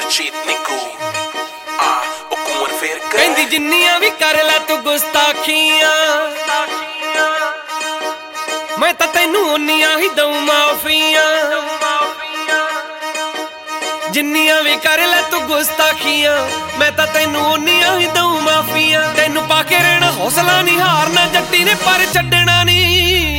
ਕਹਿੰਦੀ ਜਿੰਨੀਆਂ ਵੀ ਕਰ ਲੈ ਤੂੰ ਗੁਸਤਾਖੀਆਂ ਮੈਂ ਤਾਂ ਤੈਨੂੰ ਉਨੀਆਂ ਹੀ ਦਊਂ ਮਾਫੀਆਂ। ਜਿੰਨੀਆਂ ਵੀ ਕਰ ਲੈ ਤੂੰ ਗੁਸਤਾਖੀਆਂ ਮੈਂ ਤਾਂ ਤੈਨੂੰ ਉਨੀਆਂ ਹੀ ਦਊਂ ਮਾਫੀਆਂ। ਤੈਨੂੰ ਪਾ ਕੇ ਰਹਿਣਾ ਹੌਸਲਾ ਨਹੀਂ ਹਾਰਨਾ ਜੱਟੀ ਨੇ ਪਰ ਛੱਡਣਾ ਨਹੀਂ।